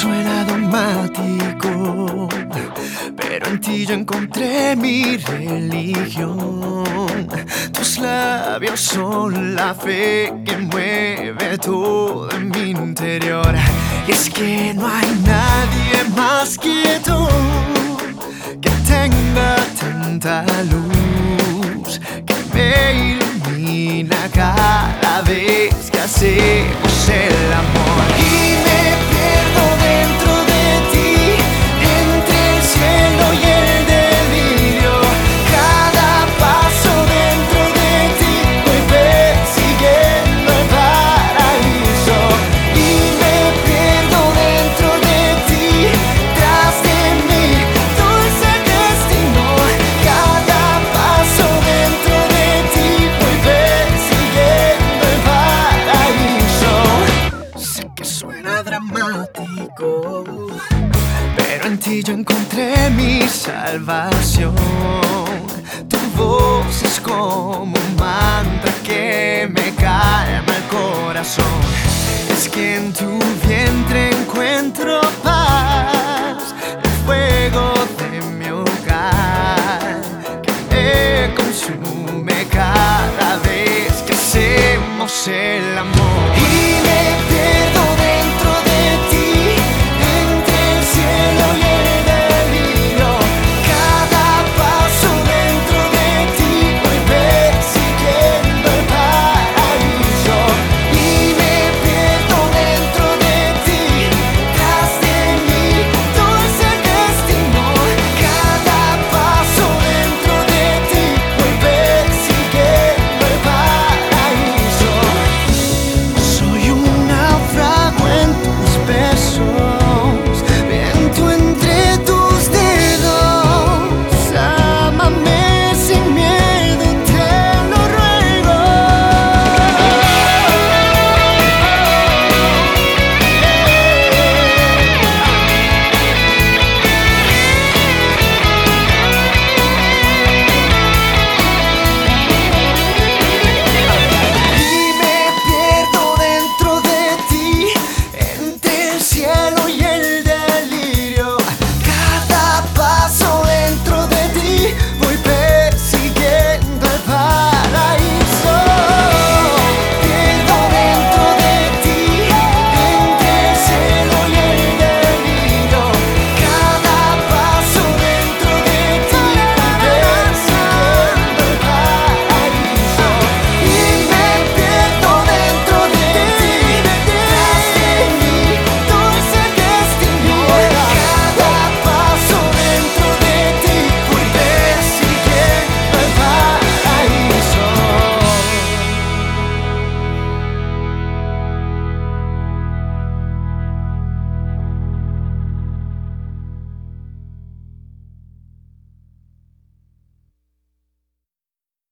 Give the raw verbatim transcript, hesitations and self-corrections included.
suena dogmático, pero en ti yo encontré mi religión. Tus labios son la fe que mueve todo en mi interior. Y es que no hay nadie más que tú que tenga tanta luz, que me ilumina cada vez que hacemos el amor. Y me pierdo dentro de ti, entre el cielo y el delirio. Cada paso dentro de ti voy persiguiendo el paraíso. Y me pierdo dentro de ti, tras de mí, dulce destino. Cada paso dentro de ti voy persiguiendo el paraíso. Sé que suena dramático, pero en ti yo encontré mi salvación. Tu voz es como un mantra que me calma el corazón. Es que en tu vientre encuentro paz, el fuego de mi hogar que me consume cada vez que hacemos el amor.